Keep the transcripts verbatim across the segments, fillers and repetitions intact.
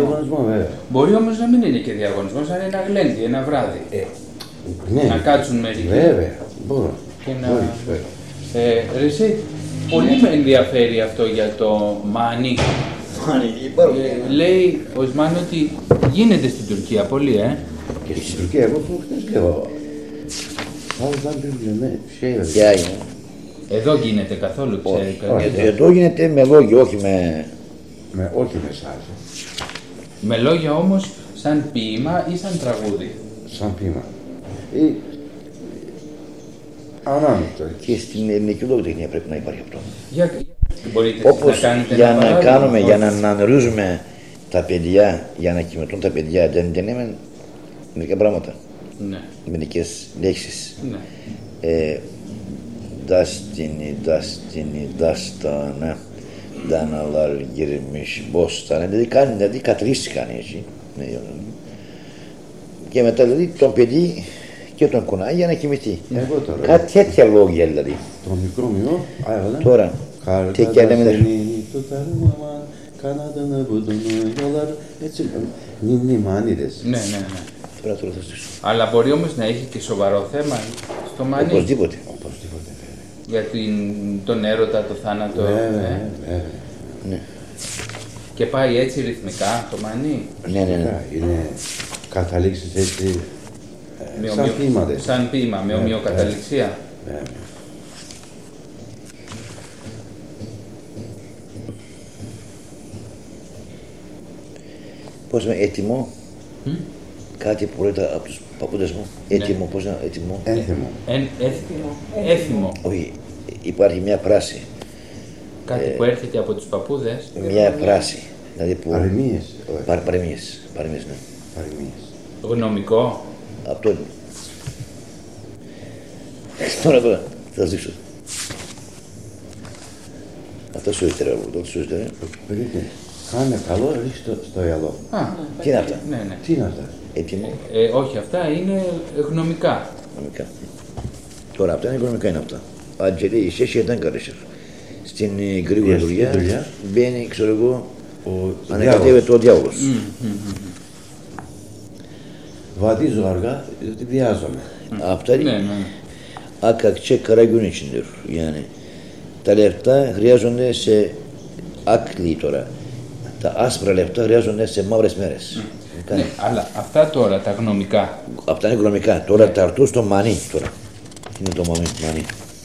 διαγωνισμό, βέβαια. Μπορεί όμως να μην είναι και διαγωνισμός, αν είναι ένα γλέντι, ένα βράδυ. Ε, ναι. Να κάτσουν μερικοί. Βέβαια, μπορώ. Και να... Ε, ρε εσύ, πολύ με ενδιαφέρει αυτό για το Μάνι. Ε, λέει ο Ισμάν ότι γίνεται στην Τουρκία πολύ, ε. Και στην Τουρκία, εγώ που χθες λέω. Ποια είναι? Εδώ γίνεται καθόλου, ξέρει. Εδώ γίνεται με λόγια, όχι με... με όχι με εσάς. Με λόγια όμως σαν ποίημα ή σαν τραγούδι. Σαν ποίημα. Ή... ανάμεικτο. Και στην ελληνική λογοτεχνία πρέπει να υπάρχει αυτό. Για... Μπορείτε όπως να κάνετε για ένα να παράδειγμα, κάνουμε, όχι. για να αναγνωρίζουμε τα παιδιά, για να κοιμηθούν τα παιδιά, δεν είναι μερικά πράγματα. Ναι. Μερικές λέξεις. Ναι. Ε, Dastini, dastini, dastana, danalar girmiş bostana. Δηλαδή κάνει, δηλαδή κατρίσει κάνει έτσι. Και μετά δηλαδή τον παιδί και τον κουνάει για να κοιμηθεί. Εγώ τώρα. Κάτι τέτοια λόγια δηλαδή. Το μικρό μειό, άρα. Τώρα, τέτοια λέμε. Kanadını budunu yolar. Έτσι, νινι μάνιδες. Ναι, ναι, ναι. Τώρα, τώρα θα στήσω. Αλλά μπορεί όμως να έχει και σοβαρό θέμα στο Μάνι. Οπωσδήποτε. Οπωσδήποτε. Για την, τον έρωτα, το θάνατο. Βέβαια, ε. βέβαια. Ναι. Και πάει έτσι ρυθμικά το Μάνι. Ναι, ναι, ναι. Είναι καταλήξεις έτσι. Με Σαν ομοιο... ποίημα δεν. Σαν ποίημα, με ομοιοκαταληξία. Βέβαια. Πώς είμαι έτοιμο, Mm? κάτι που λέτε από τους παππούδες μου, έτοιμο, Ναι. πώς είναι έτοιμο. Ένθιμο. Εν, έθιμο. Έθιμο. Όχι, υπάρχει μια φράση, Κάτι που έρχεται από τους παππούδες. μια φράση, δηλαδή που... Παροιμίες. Παρ, παροιμίες, παροιμίες, ναι. Παροιμίες. Γνωμικό. Αυτό είναι. Τώρα, τώρα, θα σας δείξω. Αυτό σου ήθελε, αυτό σου ήθελε. Περίτε, κάνε καλό, ρίξτε το στο γυαλό. Α, Τι είναι αυτά? ναι, ναι. Τι είναι αυτά? Έτοιμο, Ε, όχι, αυτά είναι γνωμικά. νομικά. Τώρα αυτά είναι οικονομικά είναι αυτά. Acele işe şeyden karışır. Στην ε, γρήγορη Yes, δουλειά δουλειά. μπαίνει, ξέρω εγώ, Ο ανακατεύεται ο διάβολος. Βαδίζω αργά, διότι βιάζομαι. Αυτά Ναι, ναι. akakçe kara gün içindir. Yani τα λεφτά χρειάζονται σε άκλη τώρα. Τα άσπρα λεφτά χρειάζονται σε μαύρες μέρες. Ναι, αλλά αυτά τώρα τα γνωμικά. Αυτά είναι οικονομικά. Τώρα τα αρτού στο μανί τώρα. Τι είναι το μανί, μανί.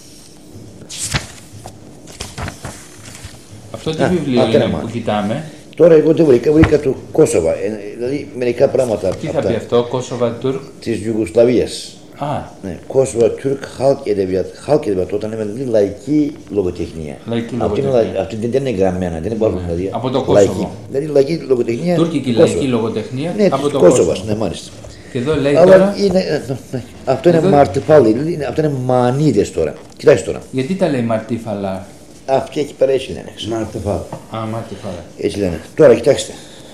Αυτό τι Α, βιβλίο αυτό είναι είναι που μάτι. κοιτάμε. Τώρα εγώ δεν βρήκα, βρήκα το Κόσοβα. Ε, δηλαδή μερικά πράγματα Τι θα πει αυτό, Κόσοβα Τούρκ. της Ιουγκοσλαβίας. Α, Ναι, Κόσοβα Türk Halk Edebiyat. Halk Edebiyat όταν λέμε δηλαδή λαϊκή λογοτεχνία. Λαϊκή Αυτή είναι, λογοτεχνία. λα- αυτή δεν είναι γραμμένα, δεν υπάρχουν δηλαδή. Από το λαϊκή. Κόσοβο. Δηλαδή λαϊκή λογοτεχνία. τουρκική Κόσοβα. λαϊκή λογοτεχνία Ναι, από της το Κόσοβας, Κόσοβο. ναι, μάλιστα. Και εδώ λέει Αλλά τώρα, είναι, ε, ναι, αυτό είναι Εδώ- μαρτυφάλι, δηλαδή είναι- αυτό είναι μανίδες τώρα. Κοιτάξτε τώρα. γιατί τα λέει Μαρτίφαλα. Αυτοί εκεί πέρα έτσι λένε. Μάρτεφα. Α, Μαρτίφαλα. Έτσι λένε. Τώρα κοιτάξτε.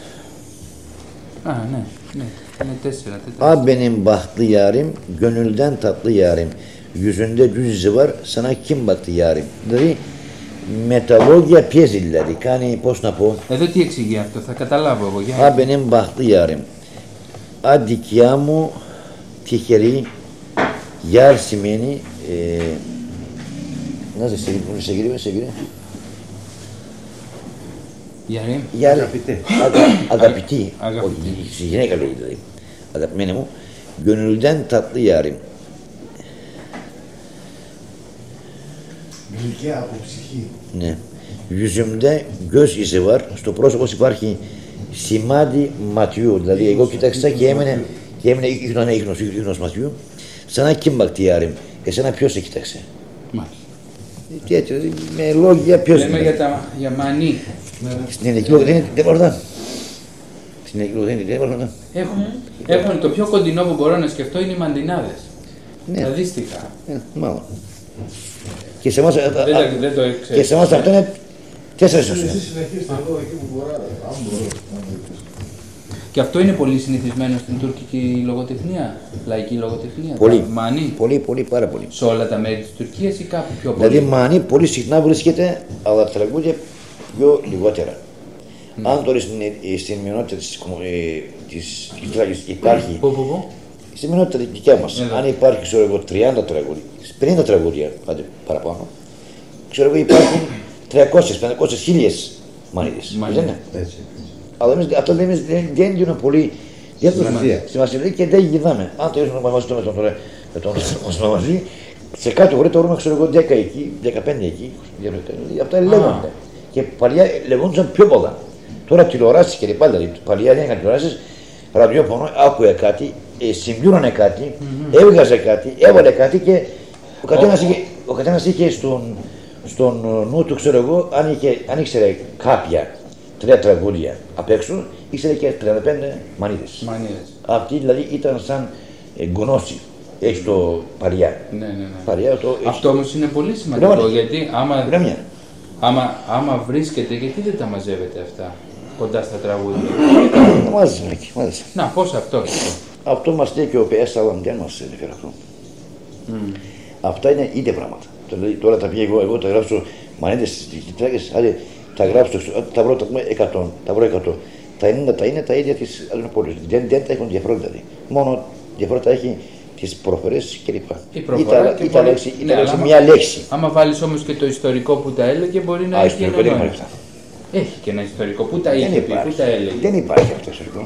Α, ναι, ναι. Είναι τέσσερα, τέσσερα. A benim bahtlı yarim, gönülden tatlı yarim. Yüzünde düz izi var, sana kim baktı yarim. Δηλαδή, με τα λόγια πιέζει δηλαδή. Κάνει, πώς να πω. Εδώ τι εξηγεί αυτό, θα καταλάβω εγώ. Για... A benim bahtlı yarim. A dikya μου τυχερή, yar σημαίνει. Ε, να σε συγγνώμη, σε γύρω, σε γύρω. Γιαρίμ. Yar, Αγαπητέ. αγα- αγαπητή. Αγαπητή. Όχι, η γυναίκα λέει δηλαδή. Αγαπημένη μου. Gönülden tatlı yarim. Γλυκιά από ψυχή. Ναι. Yüzümde göz izi var. Στο πρόσωπο υπάρχει σημάδι ματιού. Δηλαδή, εγώ κοίταξα και έμενε, και έμενε ίχνος, ναι, ίχνος, ίχνος ματιού. Σαν να κύμπακτη άρεμ. Εσένα ποιος σε κοίταξε. Μάλιστα. Τι έτσι, δηλαδή, με λόγια ποιος. Λέμε για, τα, για μανί. Στην ελληνική λογοτεχνία δεν μπορώ. Στην ελληνική λογοτεχνία δεν μπορώ. Έχουν, έχουν το πιο κοντινό που μπορώ να σκεφτώ είναι οι μαντινάδες. Ναι. Τα δύστιχα. Ε, μάλλον. Και σε εμάς, Δεν, τα- δεν το και ξέρω. σε εμάς αυτό είναι τέσσερις ουσίες. Εσείς συνεχίστε εδώ εκεί που μπορείτε. Αν μπορώ. Και αυτό είναι πολύ συνηθισμένο στην τουρκική λογοτεχνία, λαϊκή λογοτεχνία. Πολύ. Τα μανί. Πολύ, πολύ, πάρα πολύ. Σε όλα τα μέρη της Τουρκίας ή κάπου πιο πολύ. Δηλαδή, μανί πολύ συχνά βρίσκεται, αλλά τραγούδια πιο λιγότερα. Mm. Αν τώρα στην, στην μειονότητα της, ε, της, της Τράκης υπάρχει. Πού, πού, πού. Στην μειονότητα δικιά μας, Εδώ. αν υπάρχει ξέρω εγώ, τριάντα τραγούδια, πενήντα τραγούδια, άντε παραπάνω, ξέρω εγώ υπάρχουν τριακόσιες, πεντακόσιες, χίλιες μανίδες. Δεν είναι. Έτσι. Αλλά εμείς αυτό δεν, δεν, δεν δίνουν πολύ Σημασία. σημασία και δεν γυρνάμε. Αν το ήρθαμε μαζί με τον τώρα, με τον μας μαζί, σε κάτι χωρί το βρούμε ξέρω εγώ δέκα εκεί, δεκαπέντε εκεί, αυτά λέγονται. Και παλιά λεγόντουσαν πιο πολλά. Τώρα τηλεοράσεις και λοιπά, δηλαδή παλιά δεν είχαν τηλεοράσεις, ραδιόφωνο, άκουε κάτι, ε, συμπλήρωνε κάτι, mm-hmm. έβγαζε κάτι, έβαλε κάτι και ο καθένας είχε, ο καθένας είχε στον, στον νου του, ξέρω εγώ, αν, είχε, αν ήξερε κάποια τρία τραγούδια απ' έξω, ήξερε και τριάντα πέντε μανίδες. Μανίδες. Αυτή δηλαδή ήταν σαν ε, γνώση, έχει το παλιά. Ναι, ναι, ναι. Παλιά, το, αυτό όμως είναι πολύ σημαντικό, Γνώμη. γιατί άμα, Γνώμη. άμα, άμα βρίσκεται, γιατί δεν τα μαζεύετε αυτά κοντά στα τραγούδια. Μάλιστα, μάλιστα. Να, πώς αυτό. Αυτό μας λέει και ο Π.Σ. Σαλαμ, δεν μας ενδιαφέρει αυτό. Mm. Αυτά είναι ίδια πράγματα. Δηλαδή, τώρα τα πήγα εγώ, εγώ τα γράψω μανίδες στις τράκες, άντε τα γράψω, τα βρω εκατό, τα βρω εκατό. Τα ενενήντα τα είναι τα ίδια της Ελληνοπόλης. Δεν, δεν τα έχουν διαφορά δηλαδή. Μόνο διαφορά τα έχει τις προφορές κλπ. Η προφορά και ή τα μπορεί... λέξη, ναι, λέξη, άμα, μια λέξη. Άμα βάλεις όμως και το ιστορικό που τα έλεγε, μπορεί να Α, έχει ιστορικό ένα δεν νόημα. υπάρχει. Έχει και ένα ιστορικό. Πού τα είχε πει, πού τα έλεγε. Δεν υπάρχει αυτό ιστορικό.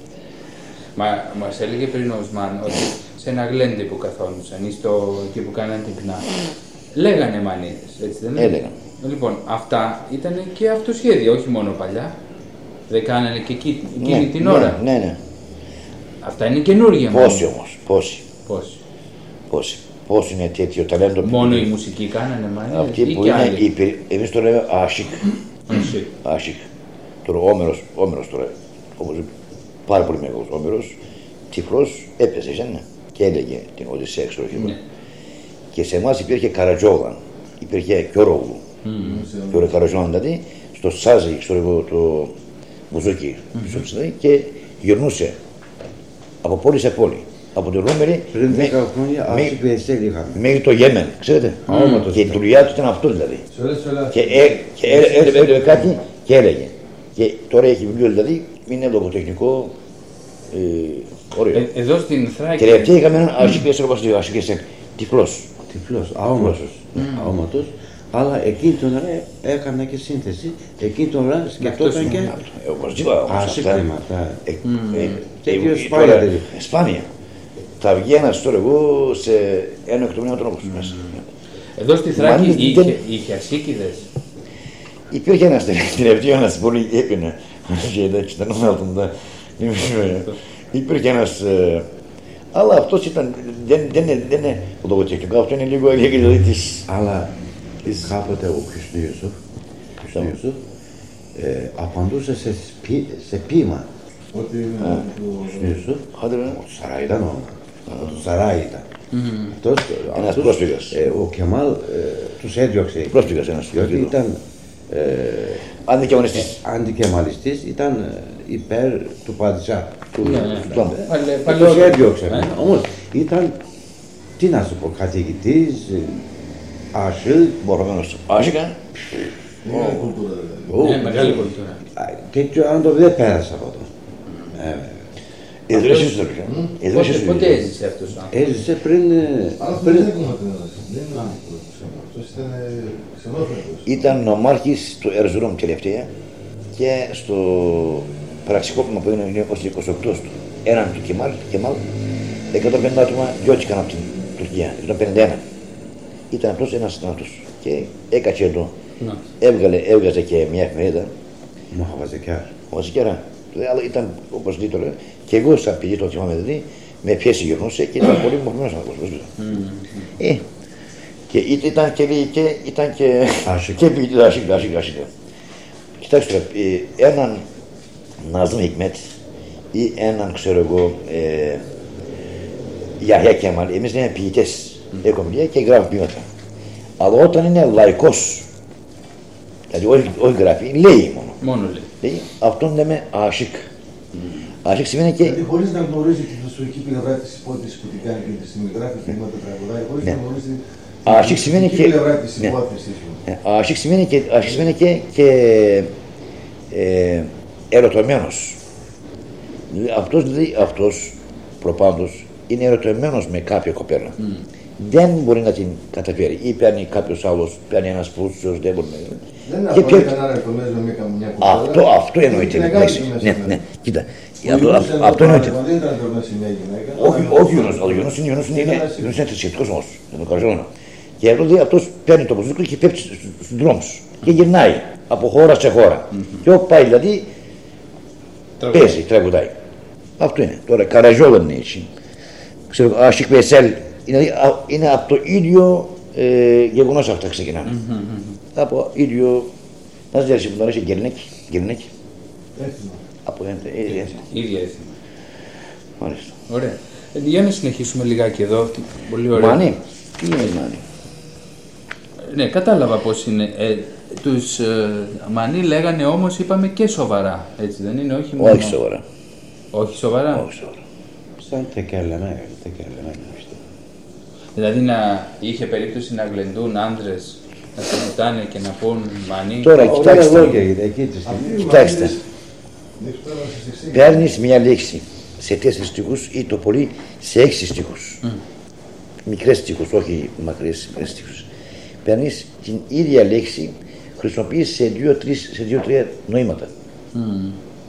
Μα μας έλεγε πριν ο Οσμάν ότι σε ένα γλέντι που καθόντουσαν ή στο εκεί που κάναν την πνά, λέγανε μανίδες, έτσι δεν είναι. Έλεγαν. Λοιπόν, αυτά ήταν και αυτοσχέδια, όχι μόνο παλιά. Δεν κάνανε και εκεί, εκείνη Ναι, την ναι, ώρα. Ναι, ναι. Αυτά είναι καινούργια. Πόσοι όμως, πόσοι. Πόσοι. Πόσοι. Πώς είναι τέτοιο ταλέντο. Μόνο η μουσική κάνανε μανίδες. Αυτοί ή που και είναι, άλλοι. υπε... εμείς το λέμε άσικ. Εσύ. Άσικ. Τώρα ο Όμηρος, ο Όμηρος τώρα, όπως πάρα πολύ μεγάλος Όμηρος, τυφλός έπαιζε, δεν και έλεγε την Οδυσσέα, ξέρω εγώ. Ναι. Και σε εμάς υπήρχε Καρατζόγλαν, υπήρχε Κιόρογλου. Mm. Και ο Καρατζόγλαν δηλαδή, στο σάζι, ξέρω εγώ, το μπουζούκι, mm-hmm. και γυρνούσε από πόλη σε πόλη. Από το Ρούμερι πριν δέκα χρόνια άσικ Βεϊσέλ είχαμε. μέχρι το Γέμεν, ξέρετε. Mm. Και η δουλειά του ήταν αυτό δηλαδή. Σολά, Και, ε, και ε, ε, έλεγε κάτι και έλεγε. Και τώρα έχει βιβλίο δηλαδή, είναι λογοτεχνικό ε, ωραίο. Ε, εδώ στην Θράκη. Και τελευταία είχαμε έναν άσικ όπως το άσικ τυφλός. Τυφλός, αόματος. Αόματος. Αλλά εκείνη την ώρα έκανα και σύνθεση. Εκείνη την ώρα σκεφτόταν και άσικ θέματα. Τέτοιο σπάνια δεν είχε. Σπάνια. Θα βγει ένας τώρα εγώ σε ένα εκτομήνιο τρόπο μέσα. Εδώ στη Θράκη Μάλιστα, είχε, δεν- είχε ασίκηδες. Υπήρχε ένας τελευταίο, ένας πολύ έπαινε. Ήταν ο Υπήρχε ένας. ε, Αλλά αυτός ήταν. Δεν, δεν, είναι- δεν είναι λογοτεχνικό, αυτό είναι λίγο δηλαδή της. Αλλά κάποτε ο Χριστίωσοφ, Χριστίωσοφ ε, απαντούσε σε, σπί, σε ποίημα. Ότι Ο Χριστίωσοφ, Άντε, ρε. ο Σαρά ήταν ο, ο Σαρά ήταν. Αυτός, Ένας αυτός, πρόσφυγας. ε, ο Κεμάλ ε, τους έδιωξε. Πρόσφυγας ένας. Διότι ήταν ε, Αντικεμονιστής. αντικεμαλιστής, ήταν ε, υπέρ του Παντζά. Του, Ναι, ναι. του Πλάμπε. Παλαι- Και τους παλαιότερα. έδιωξε. Ε. Όμως ήταν, τι να σου πω, καθηγητής, ε, άσυλ, Μορφωμένος. Άσικα. είναι κουλτούρα δηλαδή. Ναι, μεγάλη κουλτούρα. τέτοιο άνθρωπο δεν πέρασε από αυτό. Ε, Ιδρύσεις του τελικά. Ιδρύσεις Πότε, του. πότε έζησε αυτός ο άνθρωπος. έζησε πριν, ε, Αλλά αυτό πριν δεν είναι κομμάτινος. Δεν είναι άνθρωπος. Αυτός ήταν ξενόφερτος. Ήταν νομάρχης του Ερζουρούμ τελευταία και στο πραξικόπημα που έγινε ως είκοσι οκτώ του έναν του Κεμάλ, Κεμάλ εκατόν πενήντα άτομα διώχτηκαν από την Τουρκία, εκατόν πενήντα ένα. Ήταν αυτός ένας θάνατος και έκατσε εδώ. Να. Έβγαλε, έβγαζε και μια εφημερίδα, Μοχαβαζεκιάς. ο Βασικέρα, αλλά ήταν όπως δείτε τώρα, και εγώ σαν πηγή το θυμάμαι δηλαδή, με πιέση γυρνούσε και ήταν πολύ μορφωμένος άνθρωπος. Ε, και ήταν και, και, ήταν και, Άσικ. και ποιητής άσικ, άσικ, άσικ. Κοιτάξτε τώρα, ε, έναν Ναζμ Χικμέτ ή έναν, ξέρω εγώ, ε, Γιαχιά Κεμάλ, εμείς λέμε ποιητές, έχουμε βιβλία και γράφουμε ποίηματα. Αλλά όταν είναι λαϊκός, δηλαδή όχι, όχι γράφει, λέει μόνο. Μόνο λέει. Λέει, αυτόν λέμε άσικ. Άσικ σημαίνει και Δηλαδή χωρίς να γνωρίζει την ιστορική πλευρά της υπόθεσης που την κάνει και τη στιγμή γράφει ποίηματα, τραγουδάει, χωρίς Ναι. να γνωρίζει Άσικ την σημαίνει ιστορική και- πλευρά της ναι. υπόθεσης. Ε, άσικ σημαίνει και, άσικ σημαίνει και, και ε, ερωτευμένος. Δηλαδή, αυτός, δηλαδή, αυτός προπάντως είναι ερωτευμένος με κάποια κοπέλα. Mm. Δεν μπορεί να την καταφέρει. Ή παίρνει κάποιος άλλος, παίρνει ένας πλούσιος, δεν μπορεί να. Δεν είναι αυτό κανένα ερωτευμένος με μια κοπέλα. Αυτό, αυτό εννοείται. Ναι, ναι, κοίτα. Αυτό, αυτό, αυτό εννοείται. Δεν ήταν ερωτευμένος με μια γυναίκα. Όχι, όχι ο Γιώργος είναι, είναι θρησκευτικός όμως. Και αυτό, αυτός παίρνει το ποσοστικό και πέφτει στους δρόμους. Και γυρνάει από χώρα σε χώρα. Και όπου πάει δηλαδή παίζει, τραγουδάει. Αυτό είναι. Τώρα Καραζιόλα είναι έτσι. Ξέρω, Աշիկ Βεσέλ είναι, είναι από το ίδιο ε, γεγονός αυτά ξεκινάνε. Mm-hmm. Από ίδιο, να σας δέρει, μου αρέσει Γερνέκη. Γερνέκη. Έθιμα. Από ίδια έθιμα. Ίδια έθιμα. Μάλιστα. Ωραία. Ε, για να συνεχίσουμε λιγάκι εδώ. Πολύ ωραία. Μάνι. Τι είναι Μάνι. Ναι, κατάλαβα πώς είναι. Ε, τους ε, Μανί λέγανε όμως, είπαμε και σοβαρά, έτσι δεν είναι, όχι μόνο. Όχι σοβαρά. Όχι σοβαρά. Όχι σοβαρά. Σαν τεκελεμένα, τεκελεμένα. Δηλαδή να είχε περίπτωση να γλεντούν άνδρες, να συζητάνε και να πούν Μανί. Τώρα κοιτάξτε. Λόγια, εκεί τη στιγμή. Κοιτάξτε. Παίρνεις μια λέξη σε τέσσερις στίχους ή το πολύ σε έξι στίχους. Mm. Μικρές στίχους, όχι μακρές, μικρές στίχους. Παίρνεις την ίδια λέξη, χρησιμοποιείς σε δύο-τρία νοήματα. Mm.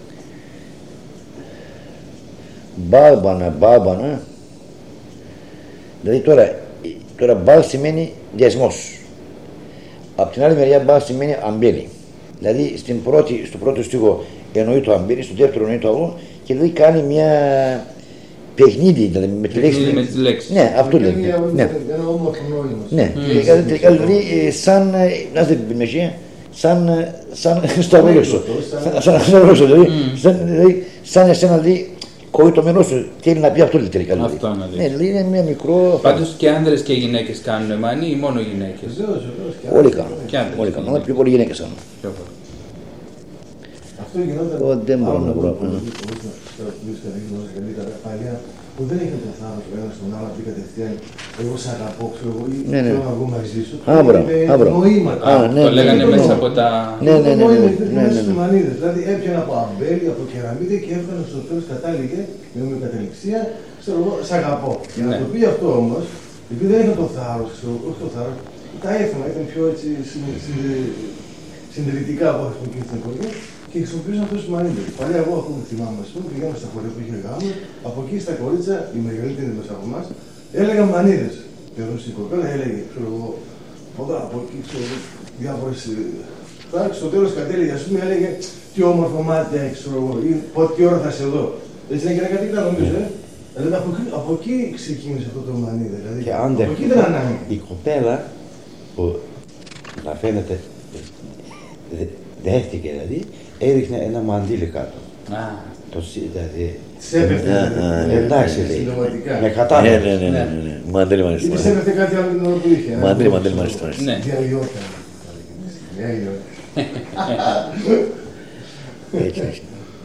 Μπάλμπανα, μπάλμπανα. Δηλαδή τώρα, τώρα μπάλ σημαίνει διασμός. Απ' την άλλη μεριά μπάλ σημαίνει αμπέλι. Δηλαδή στην πρώτη, στο πρώτο στίχο εννοεί το αμπέλι, στο δεύτερο εννοεί το άλλο και δηλαδή κάνει μια παιχνίδι δηλαδή, με τη λέξη. Με τη λέξη. Ναι, αυτό λέει. Ναι. Ναι. Ένα όμορφο νόημα. Ναι, τελικά δηλαδή σαν, να δεν πει με σαν, σαν σταυρόλεξο. Σαν σταυρόλεξο, δηλαδή σαν εσένα δηλαδή κοίτο σου θέλει να πει αυτό τελικά. Αυτό να δεις. Ναι, δηλαδή είναι μια μικρό. Πάντως και άνδρες και γυναίκες κάνουν Μανί ή μόνο γυναίκες. Όλοι κάνουν. Όλοι κάνουν. Αλλά πιο πολλοί γυναίκες κάνουν. Αυτό γινόταν. Δεν μπορώ να βρω. Που δεν είχε το θάρρος ο ένας τον άλλο να πει κατευθείαν εγώ σ' αγαπώ, ξέρω εγώ, ή ναι, ναι. θέλω να βγω μαζί σου. Άμπρα, άμπρα. Νοήματα. Α, ναι, το λέγανε ναι, μέσα ναι. από τα... Ναι, ναι, ναι. Νόημα μέσα στους Μανίδες. Δηλαδή έπιανα από αμπέλι, από κεραμίδια και έφτανε στο τέλος κατάληγε με μια κατεληξία, ξέρω εγώ, σ' αγαπώ. Για να το πει αυτό όμως, επειδή δεν είχε το θάρρος, ξέρω εγώ, όχι το θάρρος, τα έθιμα ήταν πιο έτσι συντηρητικά από αυτό που στην εποχή. Και χρησιμοποιούσαν αυτούς τους Μανίδες. Παλιά, εγώ ακόμα θυμάμαι, ας πούμε, πηγαίναμε στα χωριά που είχε γάμο, από εκεί στα κορίτσια, οι μεγαλύτεροι μέσα από εμάς, έλεγαν Μανίδες. Και εδώ στην κοπέλα έλεγε, ξέρω εγώ, από εκεί, ξέρω εγώ, διάφορες φράξεις. Στο τέλος κατέληγε, ας πούμε, έλεγε τι όμορφο μάτια έχεις, ξέρω εγώ, ή τι ώρα θα σε δω. Έτσι είναι και ένα κάτι νομίζω, ε. Δηλαδή από εκεί, από εκεί ξεκίνησε αυτό το Μανίδε. Δηλαδή, και αν από εκεί δεν ανάγκη. Η κοπέλα που να φαίνεται δέχτηκε δηλαδή, έριχνε ένα μαντίλι κάτω. Α. Το δηλαδή. Της έπεφτε. Εντάξει, λέει. Με κατάλαβε. Ναι, ναι, ναι, ναι. Μαντίλι μάλιστα. Ή της έπεφτε κάτι άλλο την ώρα που είχε. Μαντίλι, μαντίλι μάλιστα. Ναι. Διαλυόταν. Διαλυόταν. Έτσι, έτσι.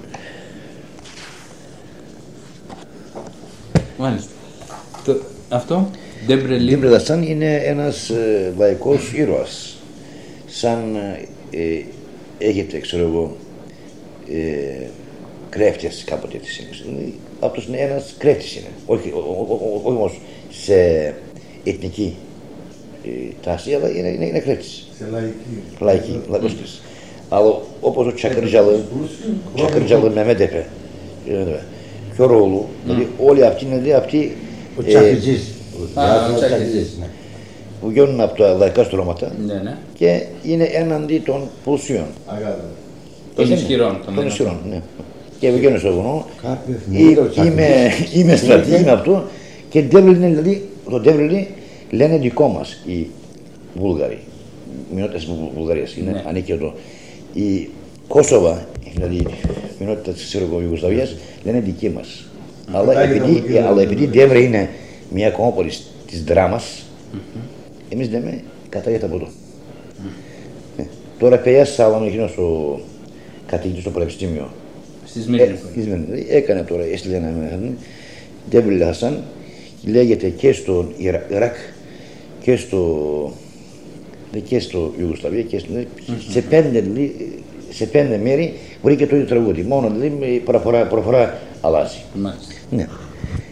Μάλιστα. Το, αυτό, Ντέμπρε Λασάν είναι ένας ε, λαϊκός ήρωας. Σαν ε, έχετε, ξέρω εγώ, ε, κρέφτες κάποτε της είναι. Αυτός είναι ένας κρέφτης είναι. Όχι όμως σε εθνική ε, τάση, αλλά είναι, είναι, είναι κρέφτης. Σε λαϊκή. Λαϊκή, λαϊκός. Αλλά όπως ο Τσακριτζάλου, ο Τσακριτζάλου με μέτεπε. Και ο Ρόλου, δηλαδή όλοι αυτοί είναι δηλαδή αυτοί. Ο Τσακριτζής. Ο Τσακριτζής, ναι. Βγαίνουν από τα λαϊκά στρώματα ναι, ναι. και είναι έναντι των πλουσίων. Αγάπη. Των ισχυρών. Των ισχυρών, ναι. Και βγαίνουν στο βουνό, είμαι στρατή, είμαι αυτό και δηλαδή, το Ντέβριλι λένε δικό μας οι Βούλγαροι, μειονότητες της Βουλγαρίας, είναι ανήκει εδώ. Η Κόσοβα, δηλαδή η μειονότητα της Ιουγκοσλαβίας, λένε δική μας. Αλλά επειδή η Ντέβρη είναι μια κομμόπολη της δράμας, εμείς λέμε κατάγεται από εδώ. Mm. Τώρα παιδιά Σάλαμ, εκείνος ο καθηγητής στο πανεπιστήμιο. Στη Σμύρνη. Ε, έκανε τώρα, έστειλε ένα μήνυμα. Ντέβρι Λασάν, λέγεται και στο Ιράκ και στο, και στο Ιουγκοσλαβία και στο, mm-hmm. σε πέντε σε πέντε μέρη βρήκε το ίδιο τραγούδι. Μόνο δηλαδή προφορά, προφορά αλλάζει. Μάλιστα. Ναι.